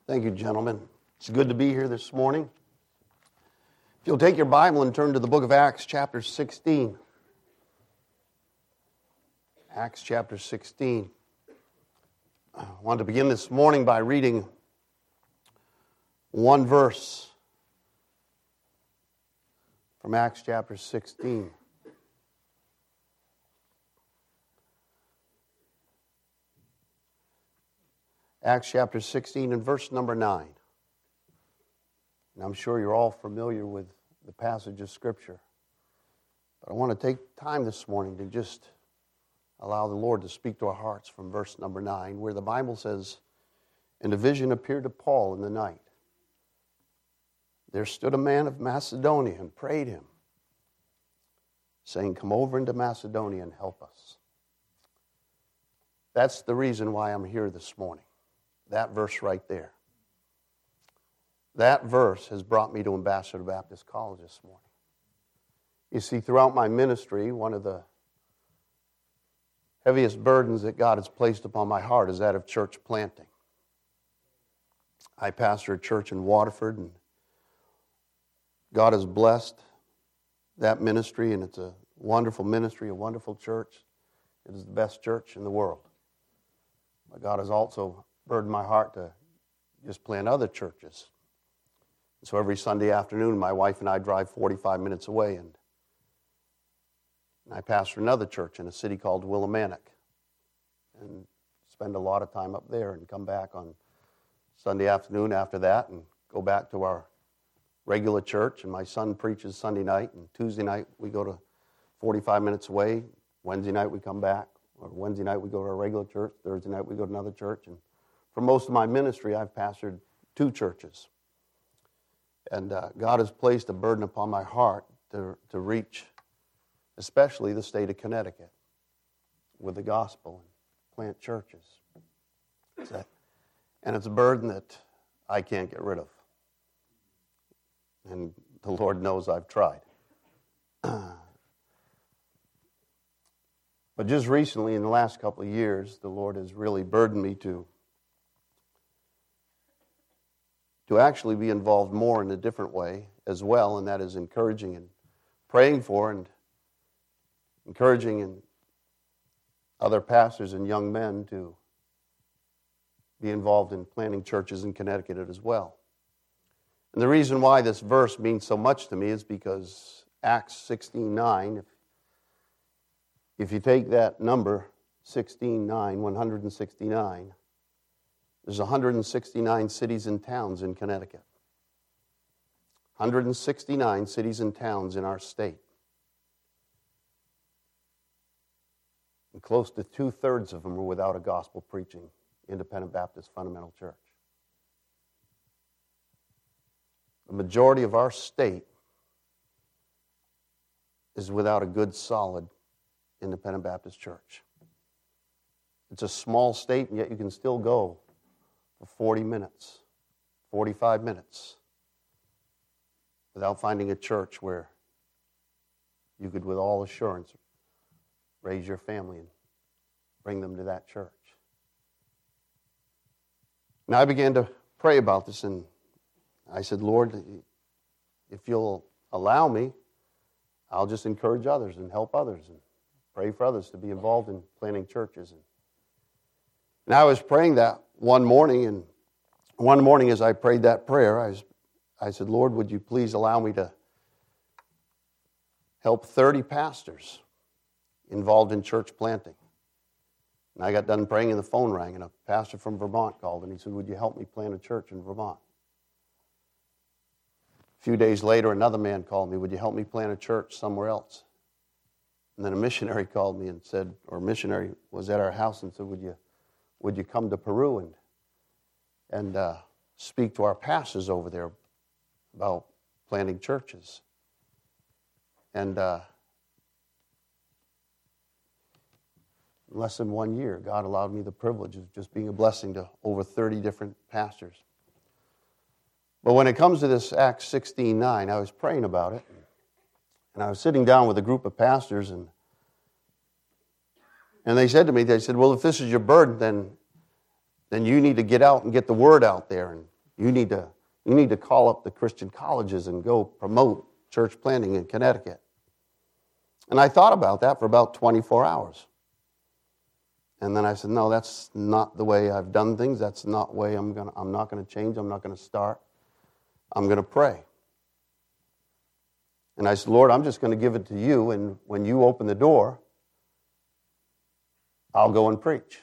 Thank you, gentlemen. It's good to be here this morning. If you'll take your Bible and turn to the book of Acts, chapter 16. Acts chapter 16. I want to begin this morning by reading one verse from Acts chapter 16. Acts chapter 16 and verse number 9. And I'm sure you're all familiar with the passage of Scripture. But I want to take time this morning to just allow the Lord to speak to our hearts from verse number 9, where the Bible says, "And a vision appeared to Paul in the night. There stood a man of Macedonia and prayed him, saying, 'Come over into Macedonia and help us.'" That's the reason why I'm here this morning. That verse right there. That verse has brought me to Ambassador Baptist College this morning. You see, throughout my ministry, one of the heaviest burdens that God has placed upon my heart is that of church planting. I pastor a church in Waterford, and God has blessed that ministry, and it's a wonderful ministry, a wonderful church. It is the best church in the world. But God has also burdened my heart to just plant other churches. So every Sunday afternoon, my wife and I drive 45 minutes away, and I pastor another church in a city called Willimantic, and spend a lot of time up there and come back on Sunday afternoon after that and go back to our regular church. And my son preaches Sunday night, and Tuesday night we go to 45 minutes away. Wednesday night we come back, or Wednesday night we go to our regular church. Thursday night we go to another church. And for most of my ministry, I've pastored 2 churches. And God has placed a burden upon my heart to reach, especially the state of Connecticut, with the gospel and plant churches. And it's a burden that I can't get rid of. And the Lord knows I've tried. But just recently, in the last couple of years, the Lord has really burdened me to actually be involved more in a different way as well, and that is encouraging and praying for and encouraging other pastors and young men to be involved in planting churches in Connecticut as well. And the reason why this verse means so much to me is because Acts 16:9, if you take that number, 16:9, 169, there's 169 cities and towns in Connecticut. 169 cities and towns in our state. And close to 2/3 of them are without a gospel-preaching Independent Baptist Fundamental Church. The majority of our state is without a good, solid Independent Baptist church. It's a small state, and yet you can still go for 40 minutes, 45 minutes, without finding a church where you could, with all assurance, raise your family and bring them to that church. And I began to pray about this, and I said, "Lord, if you'll allow me, I'll just encourage others and help others and pray for others to be involved in planting churches." And I was praying that one morning, and one morning as I prayed that prayer, I said, "Lord, would you please allow me to help 30 pastors involved in church planting?" And I got done praying and the phone rang, and a pastor from Vermont called, and he said, "Would you help me plant a church in Vermont?" A few days later, another man called me, "Would you help me plant a church somewhere else?" And then a missionary called me and said, or a missionary was at our house and said, would you come to Peru and speak to our pastors over there about planting churches? And in less than 1 year, God allowed me the privilege of just being a blessing to over 30 different pastors. But when it comes to this Acts 16:9, I was praying about it, and I was sitting down with a group of pastors, and they said to me, well, if this is your burden, then you need to get out and get the word out there You need to call up the Christian colleges and go promote church planting in Connecticut. And I thought about that for about 24 hours. And then I said, no, that's not the way I've done things. That's not the way I'm not going to change. I'm not going to start. I'm going to pray. And I said, Lord, I'm just going to give it to you, and when you open the door, I'll go and preach.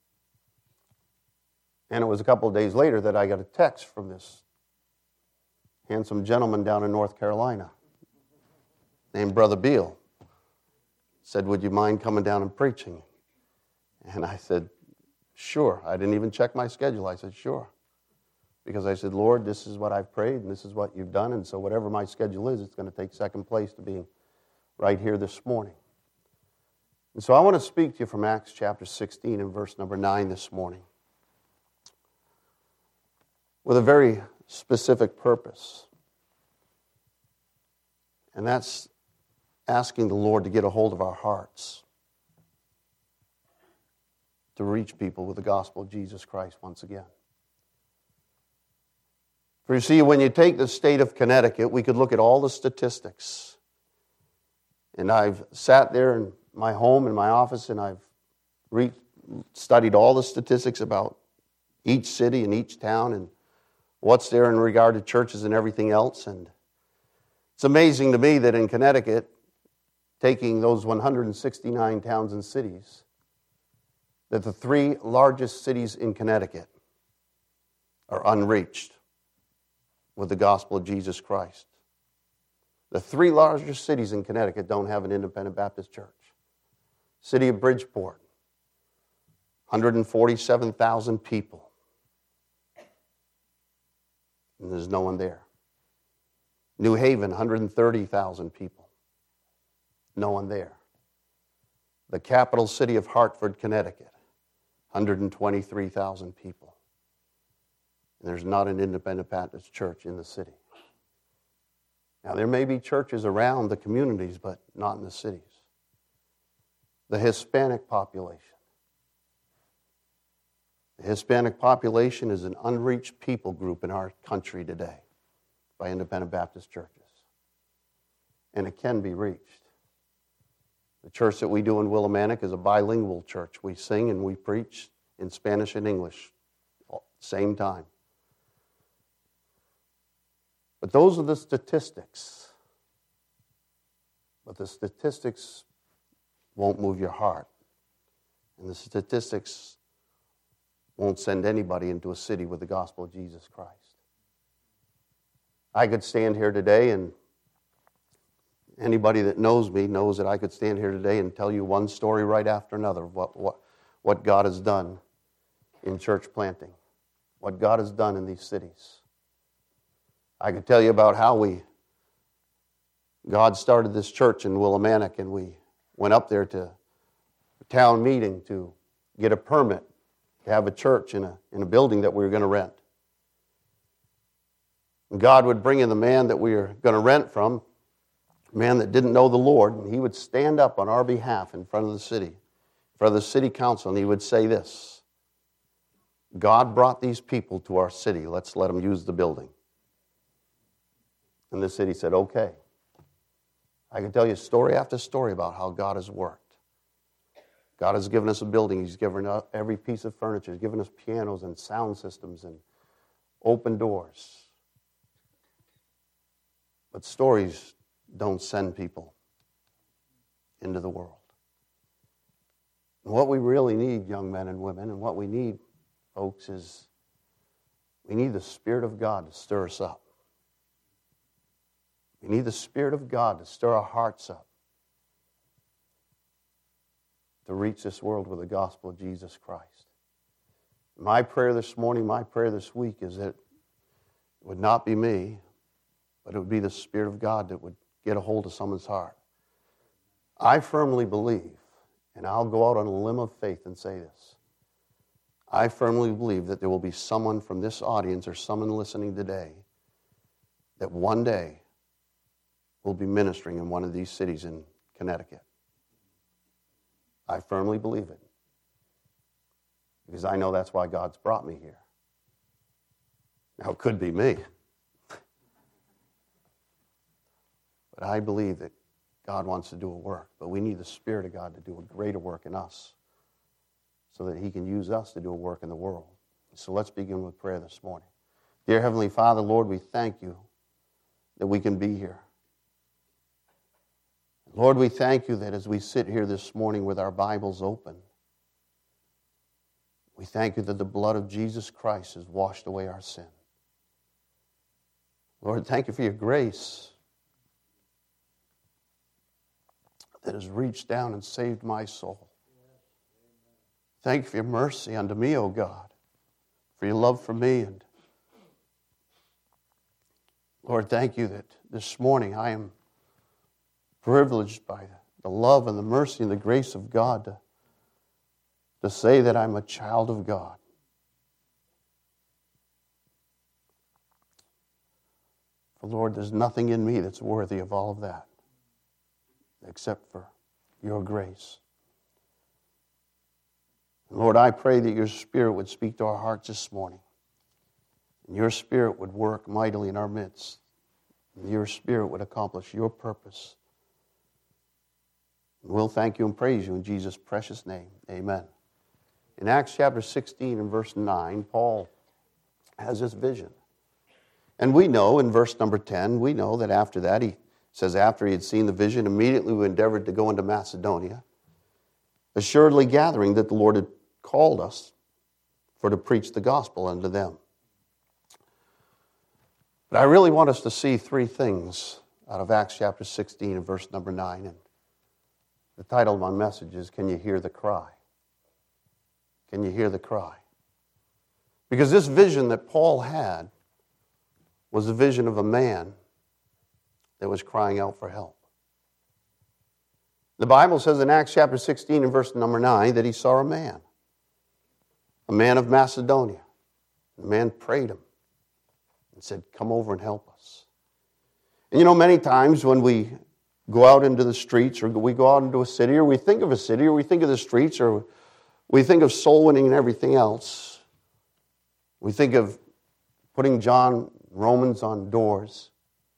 And it was a couple of days later that I got a text from this handsome gentleman down in North Carolina named Brother Beal. Said, would you mind coming down and preaching? And I said, sure. I didn't even check my schedule. I said, sure. Because I said, Lord, this is what I've prayed, and this is what you've done, and so whatever my schedule is, it's going to take second place to being right here this morning. And so I want to speak to you from Acts chapter 16 and verse number 9 this morning with a very specific purpose. And that's asking the Lord to get a hold of our hearts, to reach people with the gospel of Jesus Christ once again. For you see, when you take the state of Connecticut, we could look at all the statistics. And I've sat there in my home, in my office, and I've studied all the statistics about each city and each town and what's there in regard to churches and everything else. And it's amazing to me that in Connecticut, taking those 169 towns and cities, that the three largest cities in Connecticut are unreached with the gospel of Jesus Christ. The three largest cities in Connecticut don't have an independent Baptist church. City of Bridgeport, 147,000 people. And there's no one there. New Haven, 130,000 people. No one there. The capital city of Hartford, Connecticut, 123,000 people. And there's not an independent Baptist church in the city. Now, there may be churches around the communities, but not in the cities. The Hispanic population. The Hispanic population is an unreached people group in our country today by independent Baptist churches. And it can be reached. The church that we do in Willimantic is a bilingual church. We sing and we preach in Spanish and English at the same time. But those are the statistics. But the statistics won't move your heart. And the statistics won't send anybody into a city with the gospel of Jesus Christ. I could stand here today, and anybody that knows me knows that I could stand here today and tell you one story right after another of what God has done in church planting, what God has done in these cities. I could tell you about how God started this church in Willimantic, and we went up there to a town meeting to get a permit to have a church in a building that we were going to rent. And God would bring in the man that we were going to rent from, a man that didn't know the Lord, and he would stand up on our behalf in front of the city, in front of the city council, and he would say this: God brought these people to our city. Let's let them use the building. And the city said, okay. I can tell you story after story about how God has worked. God has given us a building. He's given us every piece of furniture. He's given us pianos and sound systems and open doors. But stories don't send people into the world. And what we really need, young men and women, and what we need, folks, is we need the Spirit of God to stir us up. We need the Spirit of God to stir our hearts up, to reach this world with the gospel of Jesus Christ. My prayer this morning, my prayer this week is that it would not be me, but it would be the Spirit of God that would get a hold of someone's heart. I firmly believe, and I'll go out on a limb of faith and say this, I firmly believe that there will be someone from this audience or someone listening today that one day will be ministering in one of these cities in Connecticut. I firmly believe it, because I know that's why God's brought me here. Now, it could be me. But I believe that God wants to do a work, but we need the Spirit of God to do a greater work in us so that He can use us to do a work in the world. So let's begin with prayer this morning. Dear Heavenly Father, Lord, we thank You that we can be here. Lord, we thank You that as we sit here this morning with our Bibles open, we thank You that the blood of Jesus Christ has washed away our sin. Lord, thank You for Your grace that has reached down and saved my soul. Thank You for Your mercy unto me, O God, for Your love for me. And Lord, thank You that this morning I am privileged by the love and the mercy and the grace of God to say that I'm a child of God. For Lord, there's nothing in me that's worthy of all of that except for Your grace. And Lord, I pray that Your Spirit would speak to our hearts this morning. And Your Spirit would work mightily in our midst. And Your Spirit would accomplish Your purpose. And we'll thank You and praise You in Jesus' precious name. Amen. In Acts chapter 16 and verse 9, Paul has this vision. And we know in verse number 10, we know that after that, he says, after he had seen the vision, immediately we endeavored to go into Macedonia, assuredly gathering that the Lord had called us for to preach the gospel unto them. But I really want us to see three things out of Acts chapter 16 and verse number 9. And the title of my message is, Can You Hear the Cry? Can you hear the cry? Because this vision that Paul had was the vision of a man that was crying out for help. The Bible says in Acts chapter 16 and verse number 9 that he saw a man of Macedonia. The man prayed him and said, come over and help us. And you know, many times when we go out into the streets or we go out into a city or we think of a city or we think of the streets or we think of soul winning and everything else, we think of putting Romans on doors.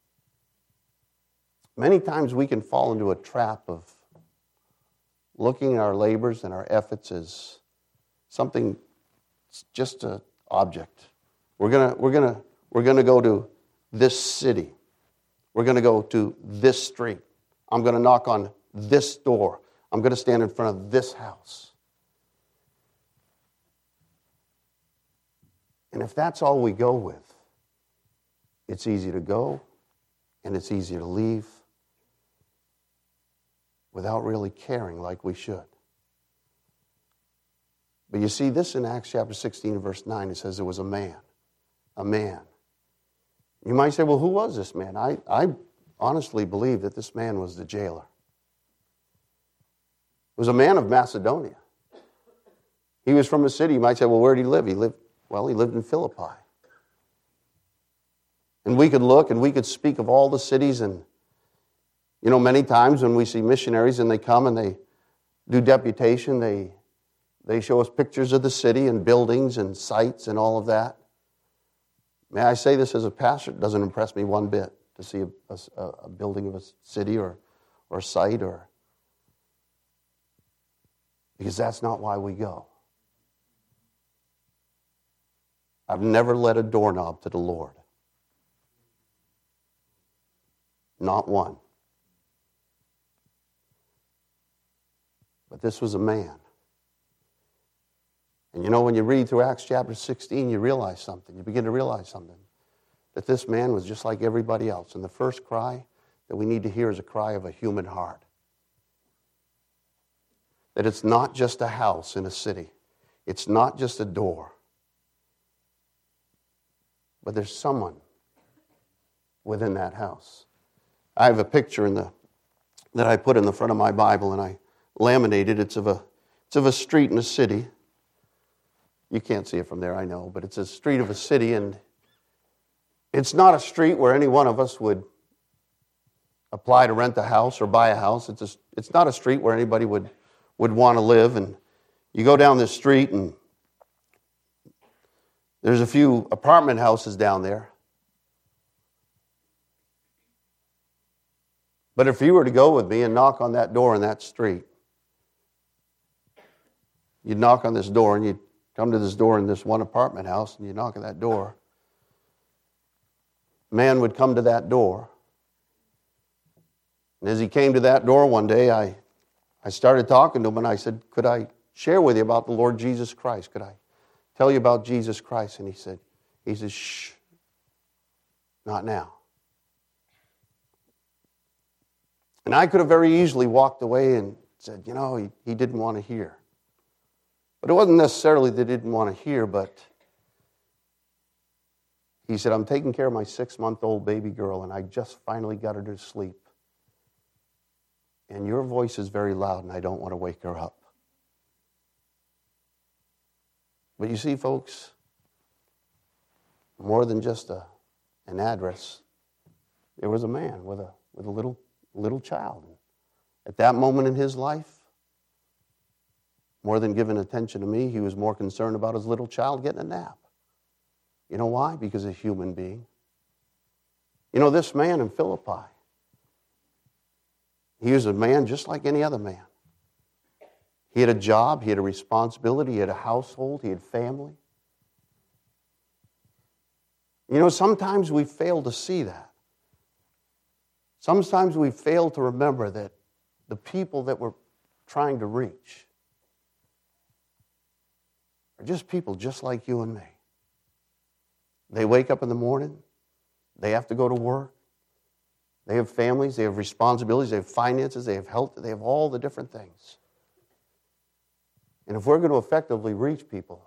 Many times we can fall into a trap of looking at our labors and our efforts as something, just an object. We're gonna go to this city. We're gonna go to this street. I'm gonna knock on this door. I'm gonna stand in front of this house. And if that's all we go with, it's easy to go and it's easy to leave without really caring like we should. But you see this in Acts chapter 16 verse 9, it says there was a man. You might say, well, who was this man? I honestly believe that this man was the jailer. It was a man of Macedonia. He was from a city. You might say, well, where did he live? He lived in Philippi. And we could look and we could speak of all the cities, and you know, many times when we see missionaries and they come and they do deputation, they show us pictures of the city and buildings and sites and all of that. May I say this as a pastor, it doesn't impress me one bit to see a building of a city or site, because that's not why we go. I've never led a doorknob to the Lord. Not one. But this was a man. And you know, when you read through Acts chapter 16, you realize something. You begin to realize something. That this man was just like everybody else. And the first cry that we need to hear is a cry of a human heart. That it's not just a house in a city. It's not just a door. But there's someone within that house. I have a picture that I put in the front of my Bible, and I laminated. It's of a street in a city. You can't see it from there, I know, but it's a street of a city, and it's not a street where any one of us would apply to rent a house or buy a house. It's not a street where anybody would want to live. And you go down this street, and There's a few apartment houses down there. But if you were to go with me and knock on that door in that street, you'd knock on this door and you'd come to this door in this one apartment house and you knock on that door. A man would come to that door. And as he came to that door one day, I started talking to him and I said, could I share with you about the Lord Jesus Christ? Could I tell you about Jesus Christ? And he said, shh, not now. And I could have very easily walked away and said, he didn't want to hear. But it wasn't necessarily that he didn't want to hear, but he said, I'm taking care of my 6-month-old baby girl, and I just finally got her to sleep. And your voice is very loud, and I don't want to wake her up. But you see, folks, more than just an address, there was a man with a little child. At that moment in his life, more than giving attention to me, he was more concerned about his little child getting a nap. You know why? Because a human being. This man in Philippi, he was a man just like any other man. He had a job, he had a responsibility, he had a household, he had family. Sometimes we fail to see that. Sometimes we fail to remember that the people that we're trying to reach are just people just like you and me. They wake up in the morning, they have to go to work, they have families, they have responsibilities, they have finances, they have health, they have all the different things. And if we're going to effectively reach people,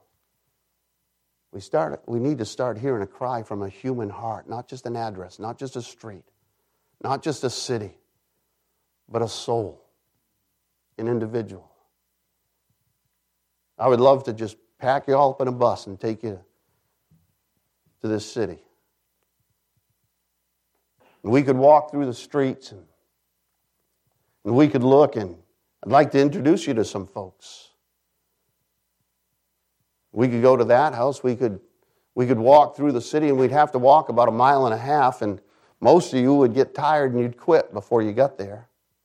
we need to start hearing a cry from a human heart, not just an address, not just a street, not just a city, but a soul, an individual. I would love to just pack you all up in a bus and take you to this city. And we could walk through the streets and we could look, and I'd like to introduce you to some folks. We could go to that house, we could walk through the city, and we'd have to walk about 1.5 miles, and most of you would get tired and you'd quit before you got there.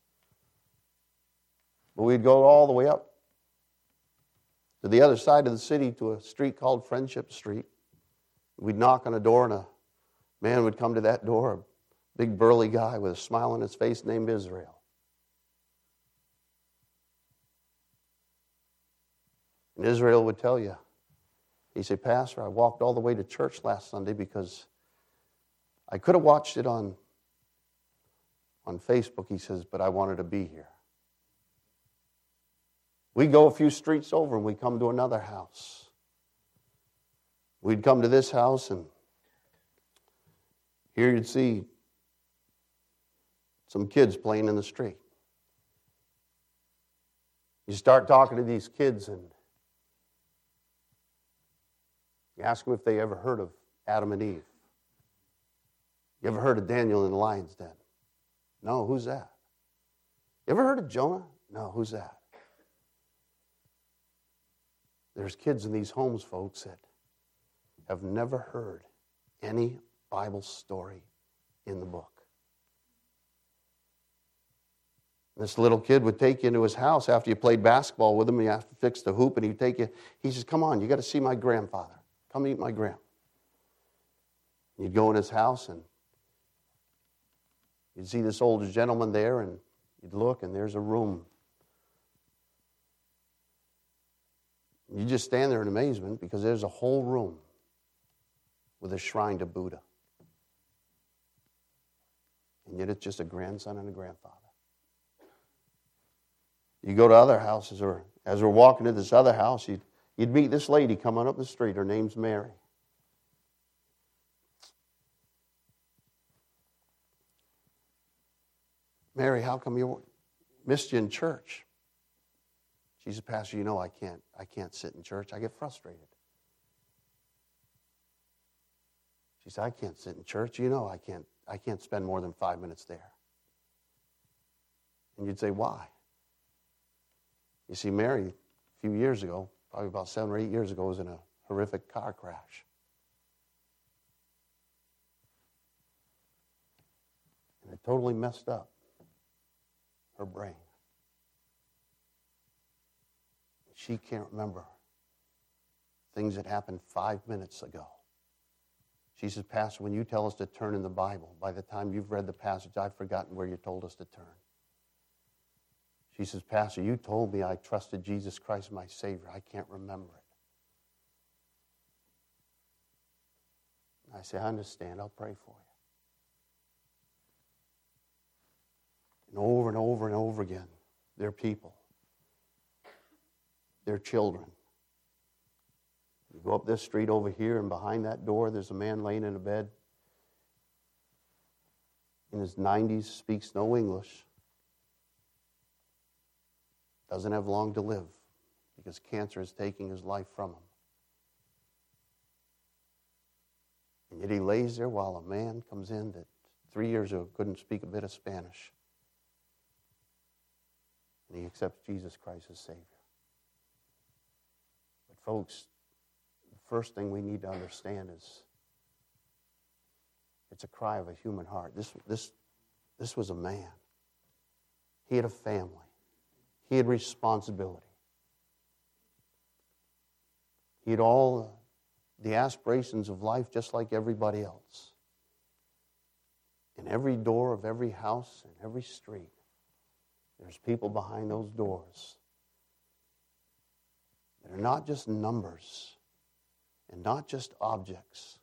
But we'd go all the way up to the other side of the city to a street called Friendship Street. We'd knock on a door, and a man would come to that door, a big burly guy with a smile on his face named Israel. And Israel would tell you, he'd say, Pastor, I walked all the way to church last Sunday because I could have watched it on Facebook, he says, but I wanted to be here. We go a few streets over and we come to another house. We'd come to this house, and here you'd see some kids playing in the street. You start talking to these kids and you ask them if they ever heard of Adam and Eve. You ever heard of Daniel in the lion's den? No, who's that? You ever heard of Jonah? No, who's that? There's kids in these homes, folks, that have never heard any Bible story in the book. This little kid would take you into his house after you played basketball with him, and you have to fix the hoop, and he'd take you. He says, come on, you got to see my grandfather. Come meet my grandpa. You'd go in his house, and you'd see this older gentleman there, and you'd look, and there's a room. You just stand there in amazement because there's a whole room with a shrine to Buddha. And yet it's just a grandson and a grandfather. You go to other houses, or as we're walking to this other house, you'd meet this lady coming up the street. Her name's Mary. Mary, how come you missed you in church? She said, Pastor, I can't sit in church. I get frustrated. She said, I can't sit in church. I can't spend more than 5 minutes there. And you'd say, why? You see, Mary, a few years ago, probably about 7 or 8 years ago, was in a horrific car crash. totally messed up her brain. She can't remember things that happened 5 minutes ago. She says, Pastor, when you tell us to turn in the Bible, by the time you've read the passage, I've forgotten where you told us to turn. She says, Pastor, you told me I trusted Jesus Christ my Savior. I can't remember it. I say, I understand. I'll pray for you. And over and over again, they're people. They're children. You go up this street over here, and behind that door, there's a man laying in a bed. In his 90s, speaks no English. Doesn't have long to live because cancer is taking his life from him. And yet he lays there while a man comes in that 3 years ago couldn't speak a bit of Spanish. And he accepts Jesus Christ as Savior. But folks, the first thing we need to understand is it's a cry of a human heart. This was a man. He had a family. He had responsibility. He had all the aspirations of life just like everybody else. In every door of every house and every street, there's people behind those doors that are not just numbers and not just objects,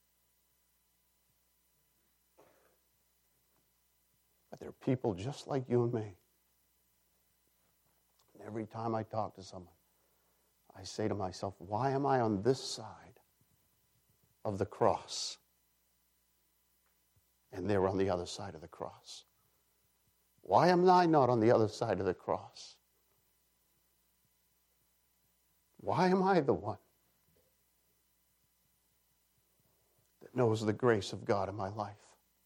but they're people just like you and me. And every time I talk to someone, I say to myself, why am I on this side of the cross and they're on the other side of the cross? Why am I not on the other side of the cross? Why am I the one that knows the grace of God in my life?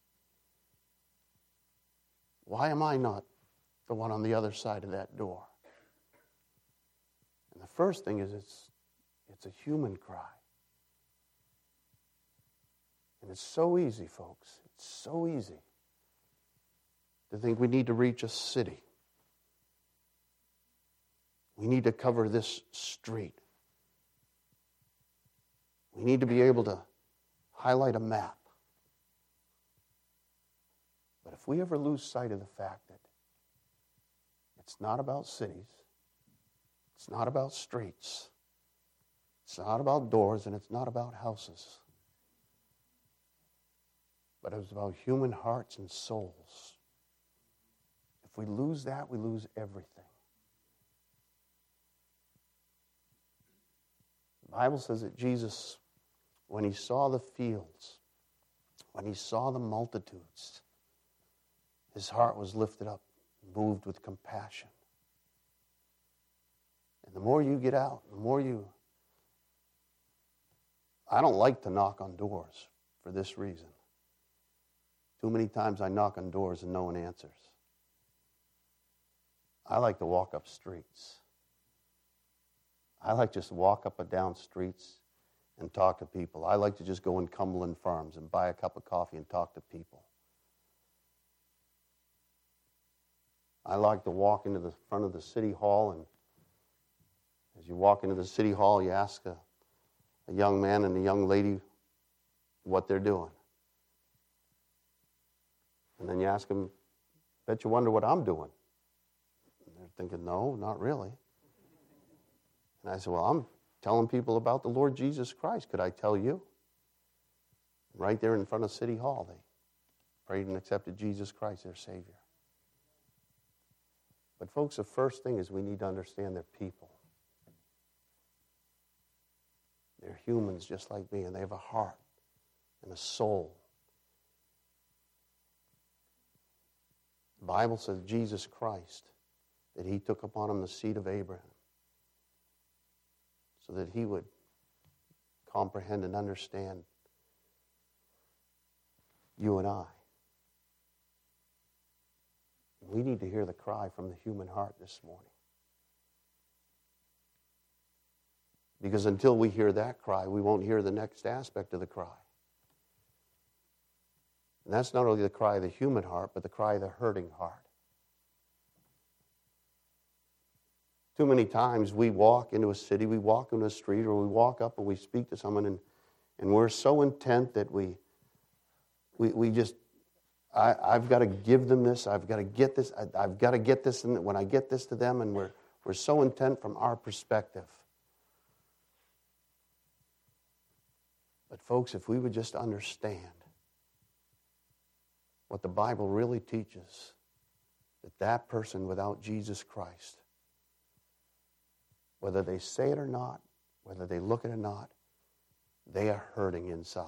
Why am I not the one on the other side of that door? And the first thing is it's a human cry. And it's so easy, folks. It's so easy to think we need to reach a city. We need to cover this street. We need to be able to highlight a map. But if we ever lose sight of the fact that it's not about cities, it's not about streets, it's not about doors, and it's not about houses, but it's about human hearts and souls. If we lose that, we lose everything. The Bible says that Jesus, when he saw the fields, when he saw the multitudes, his heart was lifted up, moved with compassion. And the more you get out, the more you... I don't like to knock on doors for this reason. Too many times I knock on doors and no one answers. I like to walk up streets. I like just to walk up and down streets and talk to people. I like to just go in Cumberland Farms and buy a cup of coffee and talk to people. I like to walk into the front of the city hall, and as you walk into the city hall, you ask a young man and a young lady what they're doing. And then you ask them, bet you wonder what I'm doing. And they're thinking, no, not really. And I said, well, I'm telling people about the Lord Jesus Christ. Could I tell you? Right there in front of City Hall, they prayed and accepted Jesus Christ, their Savior. But folks, the first thing is we need to understand they're people. They're humans just like me, and they have a heart and a soul. The Bible says Jesus Christ, that he took upon him the seed of Abraham so that he would comprehend and understand you and I. We need to hear the cry from the human heart this morning. Because until we hear that cry, we won't hear the next aspect of the cry. And that's not only the cry of the human heart, but the cry of the hurting heart. Too many times we walk into a city, we walk into a street, or we walk up and we speak to someone, and we're so intent that we just, I've got to give them this, I've got to get this, I've got to get this, and when I get this to them, and we're so intent from our perspective. But folks, if we would just understand what the Bible really teaches, that person without Jesus Christ, whether they say it or not, whether they look at it or not, they are hurting inside.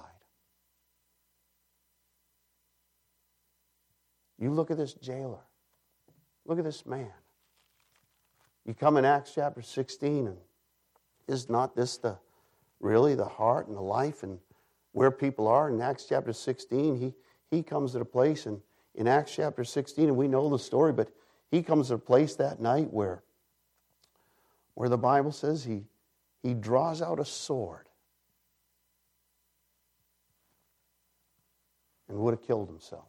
You look at this jailer. Look at this man. You come in Acts chapter 16, and is not this really the heart and the life and where people are? In Acts chapter 16, he comes to the place, and in Acts chapter 16, and we know the story, but he comes to a place that night where the Bible says he draws out a sword and would have killed himself.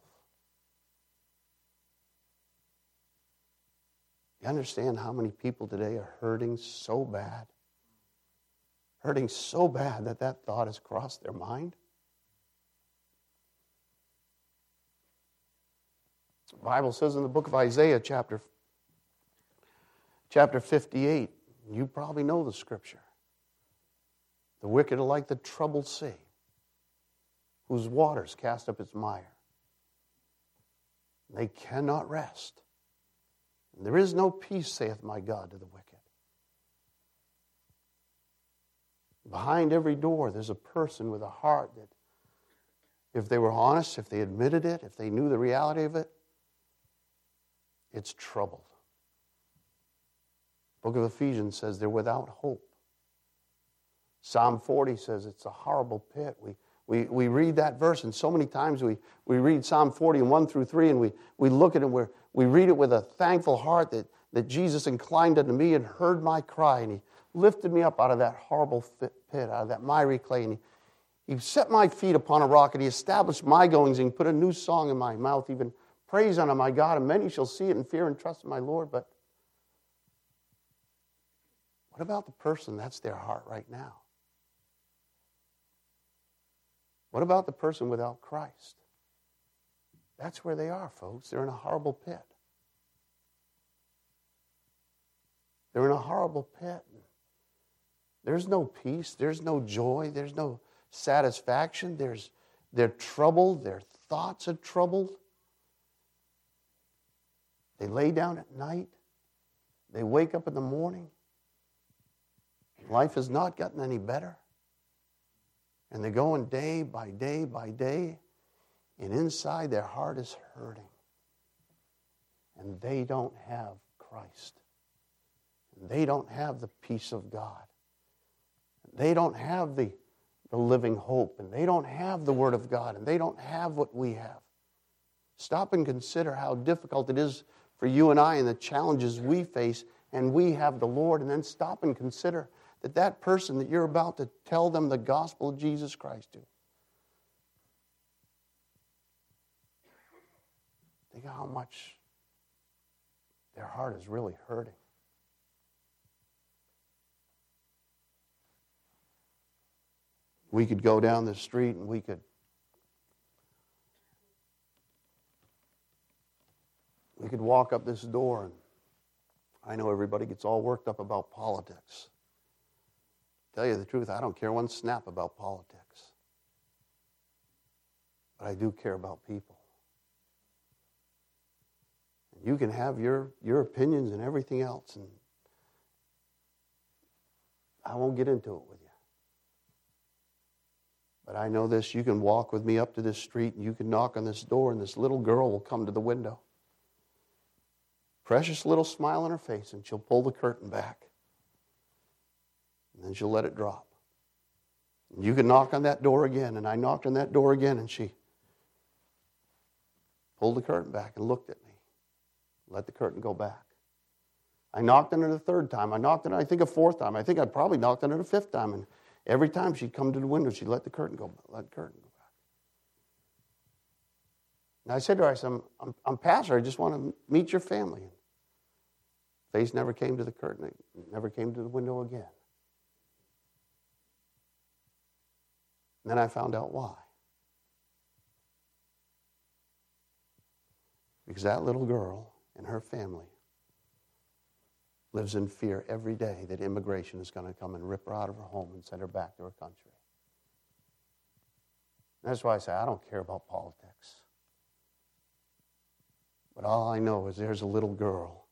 You understand how many people today are hurting so bad? Hurting so bad that thought has crossed their mind? The Bible says in the book of Isaiah, chapter 58, you probably know the scripture. The wicked are like the troubled sea, whose waters cast up its mire. They cannot rest. And there is no peace, saith my God, to the wicked. Behind every door, there's a person with a heart that, if they were honest, if they admitted it, if they knew the reality of it, it's troubled. The book of Ephesians says they're without hope. Psalm 40 says it's a horrible pit. We read that verse, and so many times we read Psalm 40 and 1 through 3, and we look at it where we read it with a thankful heart that Jesus inclined unto me and heard my cry, and he lifted me up out of that horrible pit, out of that miry clay, and he set my feet upon a rock, and he established my goings, and he put a new song in my mouth, even praise unto my God, and many shall see it and fear and trust in my Lord. But what about the person that's their heart right now? What about the person without Christ? That's where they are, folks. They're in a horrible pit. They're in a horrible pit. There's no peace. There's no joy. There's no satisfaction. They're troubled. Their thoughts are troubled. They lay down at night. They wake up in the morning. Life has not gotten any better. And they're going day by day by day. And inside their heart is hurting. And they don't have Christ. And they don't have the peace of God. They don't have the living hope. And they don't have the Word of God. And they don't have what we have. Stop and consider how difficult it is for you and I and the challenges we face. And we have the Lord. And then stop and consider that person that you're about to tell them the gospel of Jesus Christ to. Think of how much their heart is really hurting. We could go down the street and we could walk up this door, and I know everybody gets all worked up about politics. Tell you the truth, I don't care one snap about politics. But I do care about people. You can have your opinions and everything else, and I won't get into it with you. But I know this, you can walk with me up to this street, and you can knock on this door, and this little girl will come to the window. Precious little smile on her face, and she'll pull the curtain back. And then she'll let it drop. And you can knock on that door again, and I knocked on that door again, and she pulled the curtain back and looked at me. Let the curtain go back. I knocked on it a third time. I knocked on it, I think, a fourth time. I think I probably knocked on it a fifth time. And every time she'd come to the window, she'd let the curtain go back. And I said to her, I said, I'm pastor. I just want to meet your family. Face never came to the curtain. It never came to the window again. And then I found out why. Because that little girl and her family lives in fear every day that immigration is going to come and rip her out of her home and send her back to her country. And that's why I say I don't care about politics. But all I know is there's a little girl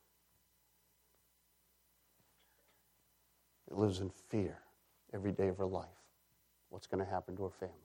that lives in fear every day of her life. What's going to happen to her family?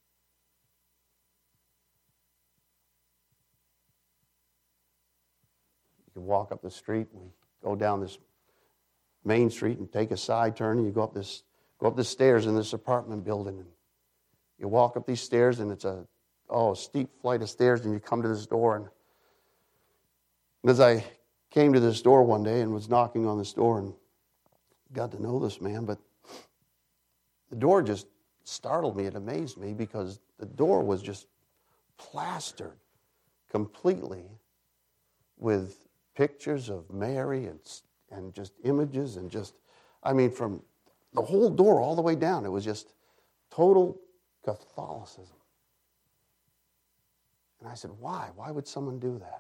You can walk up the street, and we go down this main street and take a side turn, and you go up the stairs in this apartment building, and you walk up these stairs, and it's a steep flight of stairs, and you come to this door, and as I came to this door one day and was knocking on this door and got to know this man, but the door just startled me. It amazed me because the door was just plastered completely with pictures of Mary and just images and just, from the whole door all the way down, it was just total Catholicism. And I said, why? Why would someone do that?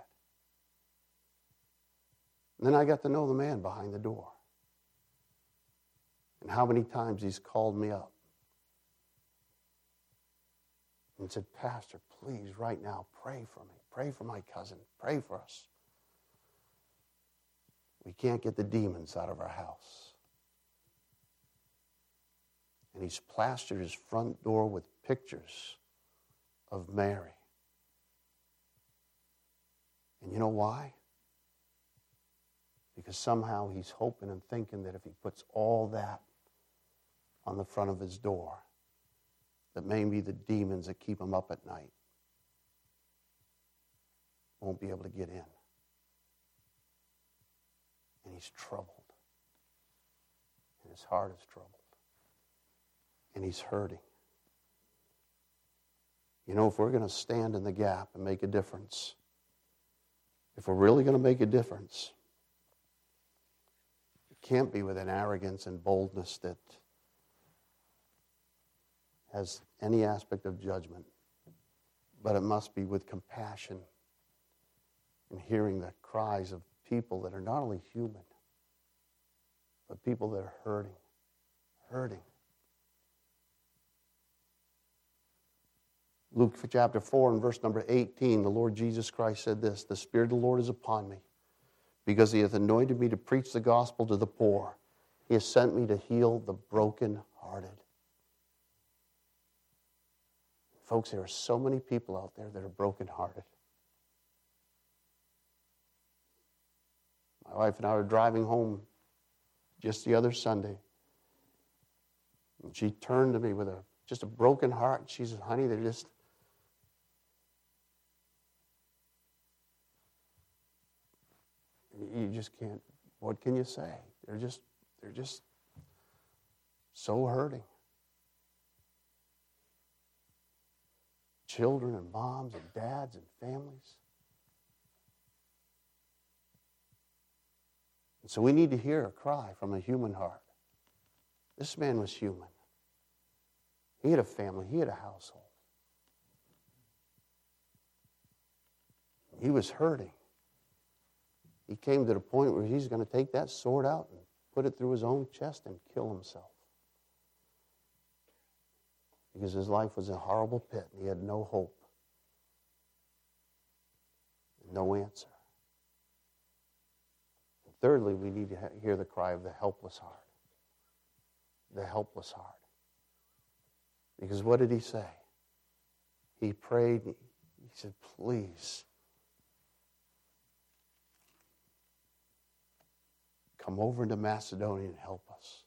And then I got to know the man behind the door. And how many times he's called me up and said, Pastor, please, right now, pray for me. Pray for my cousin. Pray for us. We can't get the demons out of our house. And he's plastered his front door with pictures of Mary. And you know why? Because somehow he's hoping and thinking that if he puts all that on the front of his door, that maybe the demons that keep him up at night won't be able to get in. And he's troubled. And his heart is troubled. And he's hurting. You know, if we're going to stand in the gap and make a difference, if we're really going to make a difference, it can't be with an arrogance and boldness that has any aspect of judgment, but it must be with compassion and hearing the cries of people that are not only human, but people that are hurting. Luke chapter 4 and verse number 18, the Lord Jesus Christ said this, "The Spirit of the Lord is upon me, because he hath anointed me to preach the gospel to the poor. He has sent me to heal the brokenhearted." Folks, there are so many people out there that are brokenhearted. My wife and I were driving home just the other Sunday. And she turned to me with just a broken heart. She said, "Honey, they're just..." You just can't, what can you say? They're just so hurting. Children and moms and dads and families. And so we need to hear a cry from a human heart. This man was human. He had a family. He had a household. He was hurting. He came to the point where he's going to take that sword out and put it through his own chest and kill himself. Because his life was a horrible pit and he had no hope. No answer. And thirdly, we need to hear the cry of the helpless heart. The helpless heart. Because what did he say? He prayed, he said, "Please, come over into Macedonia and help us."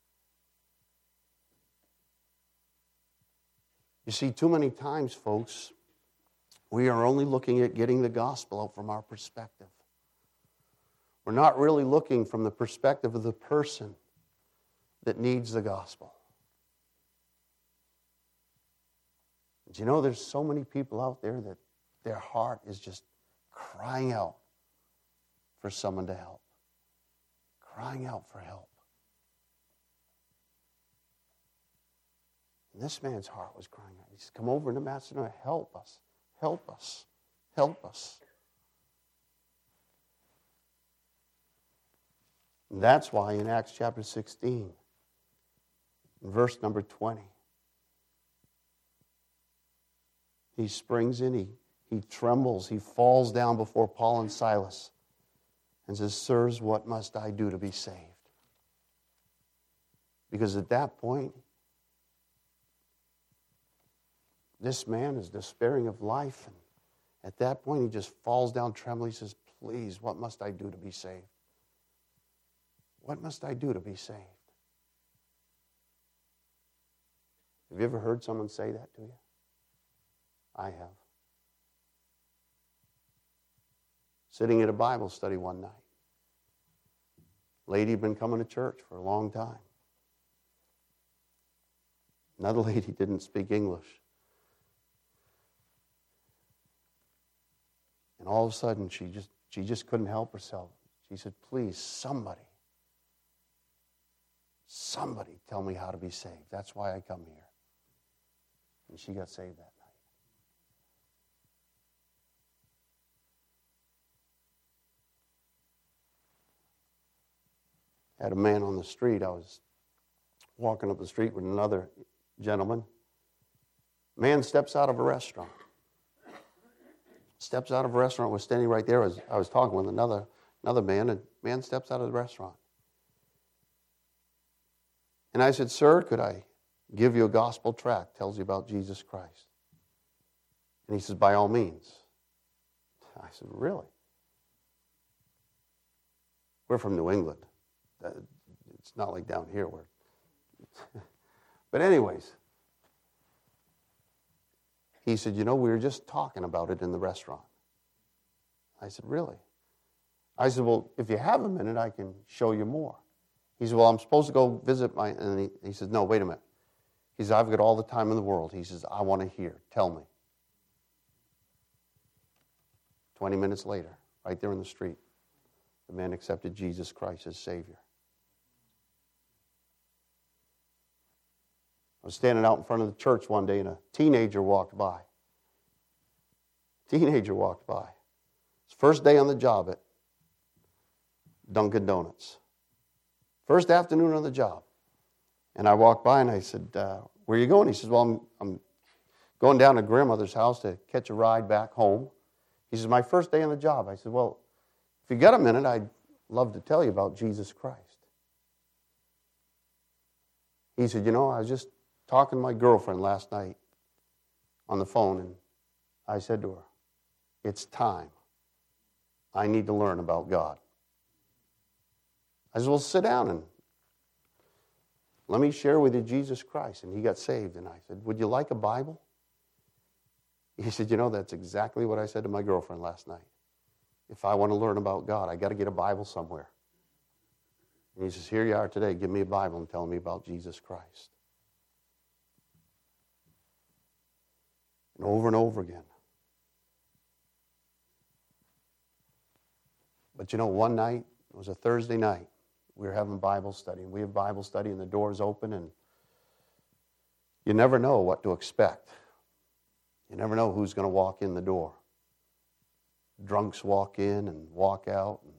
You see, too many times, folks, we are only looking at getting the gospel out from our perspective. We're not really looking from the perspective of the person that needs the gospel. Do you know there's so many people out there that their heart is just crying out for someone to help. Crying out for help. And this man's heart was crying out. He said, come over to Macedonia, help us, help us, help us. And that's why in Acts chapter 16, in verse number 20, he springs in, he trembles, he falls down before Paul and Silas and says, sirs, what must I do to be saved? Because at that point, this man is despairing of life. And at that point, he just falls down trembling. He says, please, what must I do to be saved? What must I do to be saved? Have you ever heard someone say that to you? I have. Sitting at a Bible study one night. Lady had been coming to church for a long time. Another lady didn't speak English. And all of a sudden, she just couldn't help herself. She said, please, somebody tell me how to be saved. That's why I come here. And she got saved that night. Had a man on the street. I was walking up the street with another gentleman. Man steps out of a restaurant. Steps out of a restaurant. Was standing right there. I was talking with another man. And man steps out of the restaurant. And I said, sir, could I give you a gospel tract? Tells you about Jesus Christ. And he says, by all means. I said, really? We're from New England. It's not like down here where. But anyways, he said, we were just talking about it in the restaurant. I said, really? I said, well, if you have a minute, I can show you more. He said, well, I'm supposed to go visit and he says, no, wait a minute. He says, I've got all the time in the world. He says, I want to hear. Tell me. 20 minutes later, right there in the street, the man accepted Jesus Christ as Savior. I was standing out in front of the church one day and a teenager walked by. It's first day on the job at Dunkin' Donuts. First afternoon on the job. And I walked by and I said, where are you going? He says, well, I'm going down to grandmother's house to catch a ride back home. He says, my first day on the job. I said, well, if you got a minute, I'd love to tell you about Jesus Christ. He said, I was just talking to my girlfriend last night on the phone, and I said to her, it's time. I need to learn about God. I said, well, sit down and let me share with you Jesus Christ. And he got saved. And I said, would you like a Bible? He said, that's exactly what I said to my girlfriend last night. If I want to learn about God, I got to get a Bible somewhere. And he says, here you are today. Give me a Bible and tell me about Jesus Christ. And over again. But one night, it was a Thursday night, we were having Bible study. And we have Bible study and the door's open and you never know what to expect. You never know who's going to walk in the door. Drunks walk in and walk out. And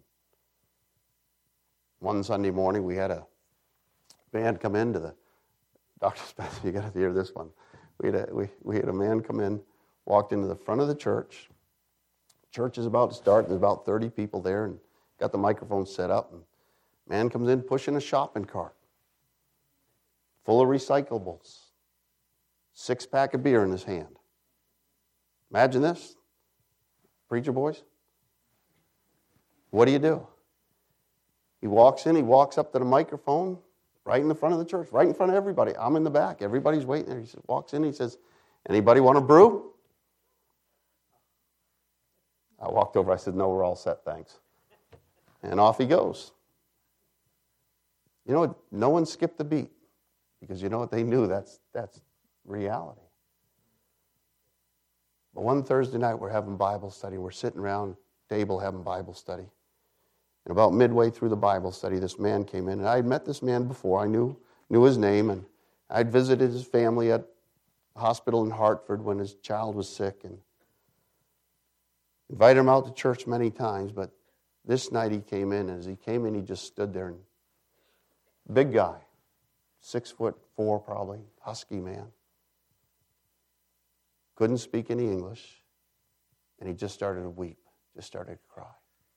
one Sunday morning, we had a band come into the... Dr. Spencer, you got to hear this one. We had a man come in, walked into the front of the church. Church is about to start, and there's about 30 people there, and got the microphone set up. And man comes in pushing a shopping cart full of recyclables. 6-pack of beer in his hand. Imagine this. Preacher boys. What do? He walks in, he walks up to the microphone, right in the front of the church, right in front of everybody. I'm in the back. Everybody's waiting there. He walks in, he says, anybody want a brew? I walked over, I said, no, we're all set, thanks. And off he goes. No one skipped the beat. Because they knew that's reality. But one Thursday night, we're having Bible study. We're sitting around a table having Bible study. And about midway through the Bible study, this man came in. And I had met this man before. I knew his name. And I'd visited his family at a hospital in Hartford when his child was sick. And invited him out to church many times. But this night he came in. And as he came in, he just stood there. And big guy, 6'4" probably, husky man. Couldn't speak any English. And he just started to weep, just started to cry.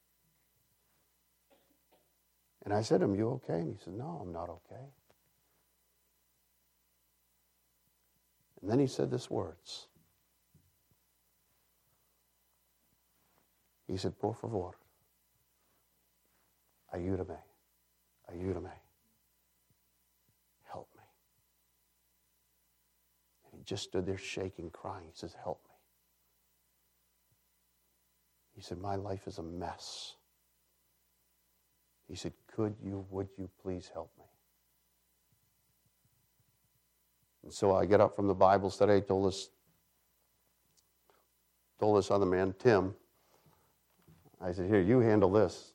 And I said to him, "You okay?" And he said, "No, I'm not okay." And then he said these words. He said, "Por favor, ayúdame, ayúdame, help me." And he just stood there shaking, crying. He says, "Help me." He said, "My life is a mess." He said, would you please help me?" And so I get up from the Bible study. I told this other man, Tim, I said, "Here, you handle this.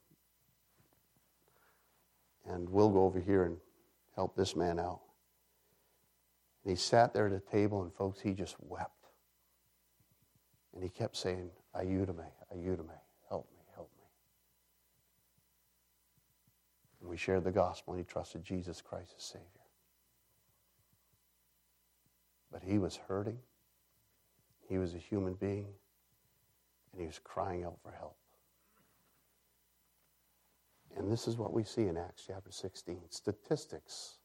And we'll go over here and help this man out." And he sat there at a table, and folks, he just wept. And he kept saying, "Ayúdame, ayúdame, help me, help me." And we shared the gospel, and he trusted Jesus Christ as Savior. But he was hurting. He was a human being. And he was crying out for help. And this is what we see in Acts chapter 16. Statistics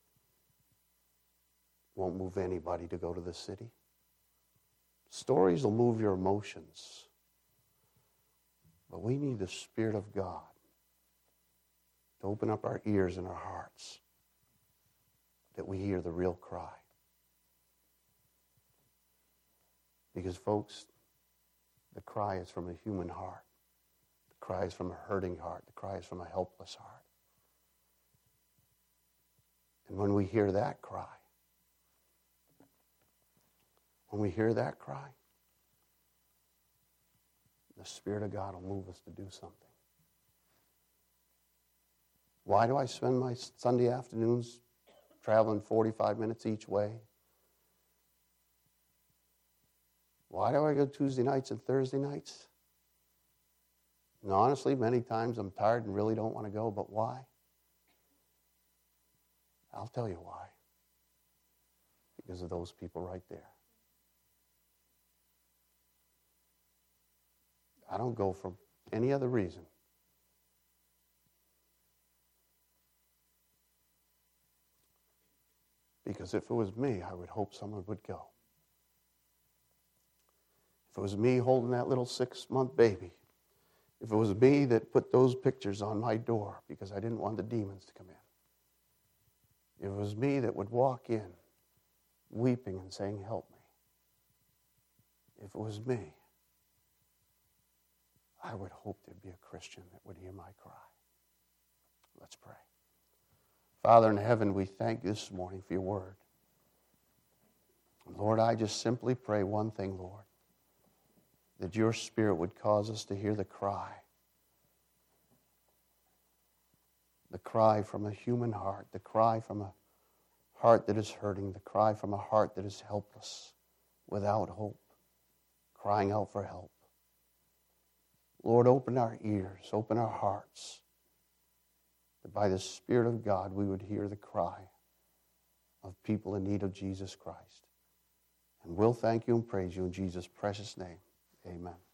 won't move anybody to go to the city. Stories will move your emotions. But we need the Spirit of God to open up our ears and our hearts that we hear the real cry. Because, folks, the cry is from a human heart. The cry is from a hurting heart. The cry is from a helpless heart. And when we hear that cry, the Spirit of God will move us to do something. Why do I spend my Sunday afternoons traveling 45 minutes each way? Why do I go Tuesday nights and Thursday nights? And honestly, many times I'm tired and really don't want to go, but why? I'll tell you why. Because of those people right there. I don't go for any other reason. Because if it was me, I would hope someone would go. If it was me holding that little 6-month baby, if it was me that put those pictures on my door because I didn't want the demons to come in, if it was me that would walk in weeping and saying, "Help me," if it was me, I would hope there'd be a Christian that would hear my cry. Let's pray. Father in heaven, we thank you this morning for your word. Lord, I just simply pray one thing, Lord, that your Spirit would cause us to hear the cry from a human heart, the cry from a heart that is hurting, the cry from a heart that is helpless, without hope, crying out for help. Lord, open our ears, open our hearts, that by the Spirit of God we would hear the cry of people in need of Jesus Christ. And we'll thank you and praise you in Jesus' precious name. Amen.